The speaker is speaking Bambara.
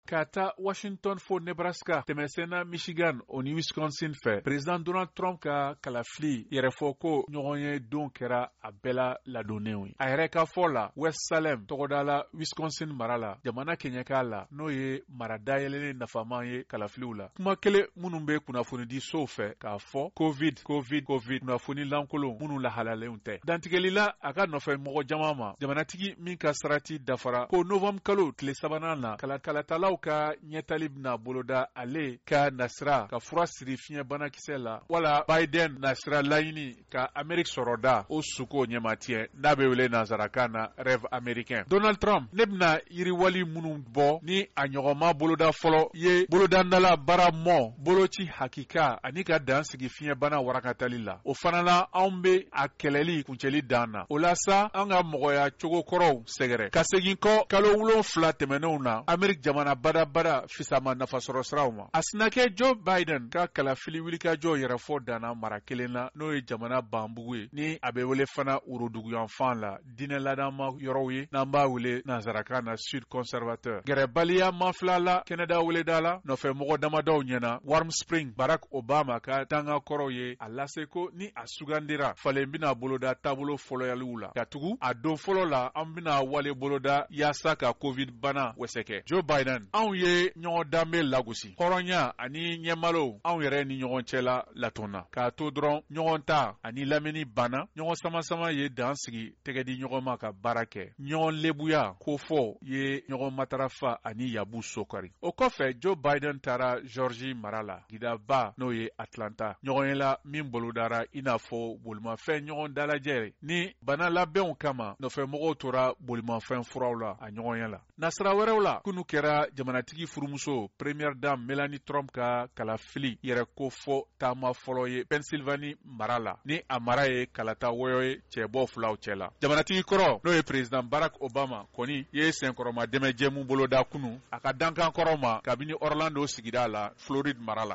ka taa Washington fo Nebraska tɛmɛsenna Michigan o ni Wisconsin fɛ Président Donald Trump ka kalafili yɛrɛfɔ ko ɲɔgɔn ye don kɛra a bɛɛ la ladonnenw ye. A yɛrɛ ka fɔ la West Salem tɔgɔda la Wisconsin mara la jamana kɛɲɛka la n'o ye mara dayɛlɛlen nafaman ye kalafiliw la. Kuma kelen minnu bɛ kunnafoni di sow fɛ k'a fɔ covid kunnafoni lankolon minnu lahalalenw tɛ. Dantigɛli la a ka nɔfɛ mɔgɔ jama ma jamanatigi min ka sarati dafara ko Novembre kalo tile sabanan na kalatalaw ka ɲɛtali bɛna boloda ale ka nasira ka fura siri fiɲɛ banakisɛ la wala Biden nasira laɲini ka Amerique sɔrɔ da o suko ɲɛmatigɛ n'a bɛ wele nanzarakan na rêve américain. Donald Trump ne bɛna yiriwali minnu bɔ ni a ɲɔgɔnma boloda fɔlɔ ye bolodandala bara mɔ boloci hakika ani ka dan sigi fiɲɛ bana warakatali la. O fana la anw bɛ a kɛlɛli kuncɛli dan na. O la sa an ka mɔgɔya cogo kɔrɔw sɛgɛrɛ. Ka segin kɔ kalo 7 tɛmɛnenw na Amerique jamana badabada fisama nafasɔrɔ siraw ma. A sina kɛ Joe Biden ka kalafili wulikajɔ yɛrɛfɔ danna mara kelen na n'o ye jamana banbugu ye ni a bɛ wele fana woroduguyanfan la diinɛ ladama yɔrɔw ye n'an b'a wele nanzarakan na Sud conservateur. Gɛrɛbaliya mafila la Canada weleda la nɔfɛ mɔgɔ damadɔw ɲɛna Warm Spring Barack Obama ka danga kɔrɔw ye a lase ko ni a sugandira falen bɛna boloda taabolo fɔlɔyaliw la. Ka tugu a don fɔlɔ la an bɛna wale boloda yaasa ka covid bana wɛsɛkɛ. Joe Biden anw ye ɲɔgɔn danbe lagosi hɔrɔnya ani ɲɛmalo anw yɛrɛ ni ɲɔgɔn cɛ la latonna k'a to dɔrɔn ɲɔgɔn ta ani lamɛnni banna ɲɔgɔn sama ye dan sigi tɛgɛ di ɲɔgɔn ma ka baara kɛ ɲɔgɔn lebuya ko fɔ ye ɲɔgɔn matarafa ani yabu sokari. O kɔfɛ Joe Biden taara Georgie mara la gidaba n'o ye Atlanta ɲɔgɔn ye la min bolodara i n'a fɔ bolimafɛn ɲɔgɔn dalajɛ ni bana labɛnw kama nɔfɛ mɔgɔw tora bolimafɛn furaw la a ɲɔgɔnya la. Nasira wɛrɛw la kunu kɛra jamanatigi furumuso Première Dame Melanie Trump ka kalafili yɛrɛ ko fɔ taama fɔlɔ ye Pennsylvanie mara la ni a mara ye kalata wɔyɔ ye cɛbɔ filaw cɛ la. Jamanatigi kɔrɔ n'o ye Président Barack Obama kɔni ye senkɔrɔma dɛmɛjɛmu boloda kunu a ka dankan kɔrɔ ma kabini Orlando sigida la Floride mara la.